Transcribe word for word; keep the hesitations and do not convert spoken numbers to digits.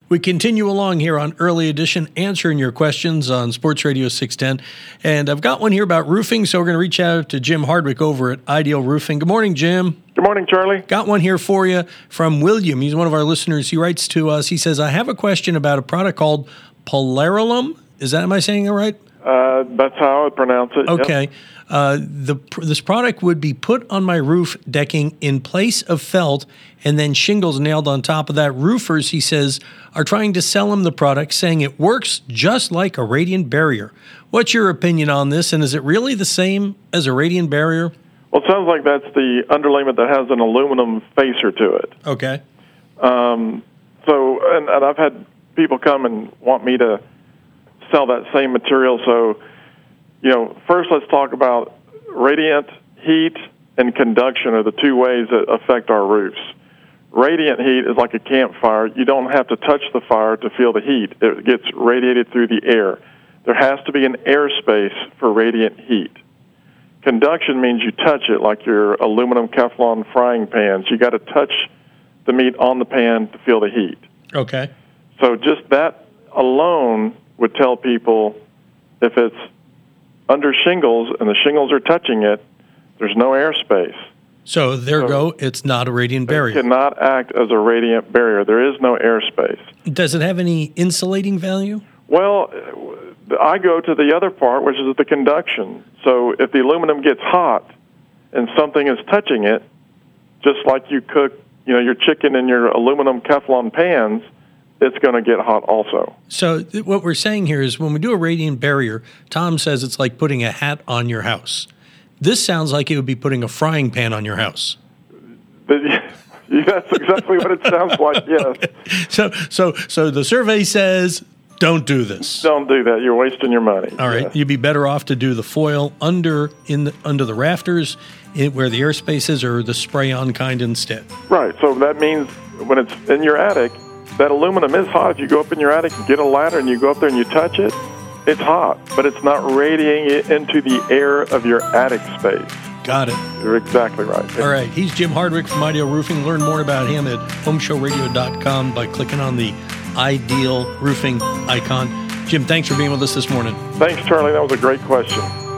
We continue along here on Early Edition, answering your questions on Sports Radio six ten. And I've got one here about roofing, so we're going to reach out to Jim Hardwick over at Ideal Roofing. Good morning, Jim. Good morning, Charlie. Got one here for you from William. He's one of our listeners. He writes to us. He says, I have a question about a product called Polarolum. Is that, am I saying it right? Uh, that's how I would pronounce it. Okay. Yep. Uh, the this product would be put on my roof decking in place of felt and then shingles nailed on top of that. Roofers, he says, are trying to sell him the product, saying it works just like a radiant barrier. What's your opinion on this, and is it really the same as a radiant barrier? Well, it sounds like that's the underlayment that has an aluminum facer to it. Okay. Um, so, and, and I've had people come and want me to sell that same material. So, you know, first let's talk about radiant, heat, and conduction are the two ways that affect our roofs. Radiant heat is like a campfire. You don't have to touch the fire to feel the heat. It gets radiated through the air. There has to be an airspace for radiant heat. Conduction means you touch it, like your aluminum Teflon frying pans. You got to touch the meat on the pan to feel the heat. Okay. So just that alone would tell people if it's under shingles and the shingles are touching it, there's no airspace. So there so go. It's not a radiant barrier. It cannot act as a radiant barrier. There is no airspace. Does it have any insulating value? Well, I go to the other part, which is the conduction. So if the aluminum gets hot and something is touching it, just like you cook, you know, your chicken in your aluminum Teflon pans, it's going to get hot also. So th- what we're saying here is when we do a radiant barrier, Tom says it's like putting a hat on your house. This sounds like it would be putting a frying pan on your house. That's exactly what it sounds like, yes. Okay. So, so, so the survey says, don't do this. Don't do that. You're wasting your money. All right. Yes. You'd be better off to do the foil under in the, under the rafters in, where the airspace is, or the spray-on kind instead. Right. So that means when it's in your attic, that aluminum is hot. If you go up in your attic and get a ladder and you go up there and you touch it, it's hot, but it's not radiating it into the air of your attic space. Got it. You're exactly right. All right. He's Jim Hardwick from Ideal Roofing. Learn more about him at home show radio dot com by clicking on the Ideal Roofing icon. Jim, thanks for being with us this morning. Thanks, Charlie. That was a great question.